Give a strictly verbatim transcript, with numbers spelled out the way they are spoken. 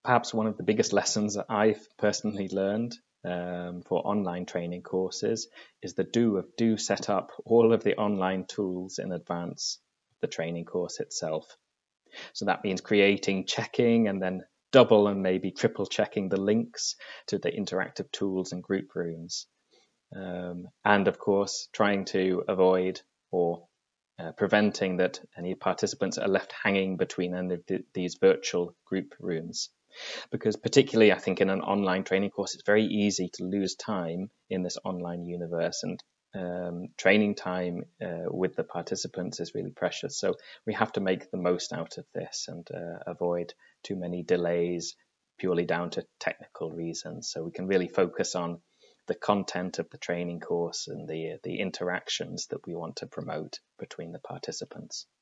perhaps one of the biggest lessons that I've personally learned um, for online training courses is the do of do set up all of the online tools in advance of the training course itself. So that means creating, checking, and then double and maybe triple checking the links to the interactive tools and group rooms. Um, and of course, trying to avoid or uh, preventing that any participants are left hanging between any of the, these virtual group rooms. Because particularly, I think in an online training course, it's very easy to lose time in this online universe, and um, training time uh, with the participants is really precious. So we have to make the most out of this and uh, avoid too many delays purely down to technical reasons. So we can really focus on the content of the training course and the the interactions that we want to promote between the participants.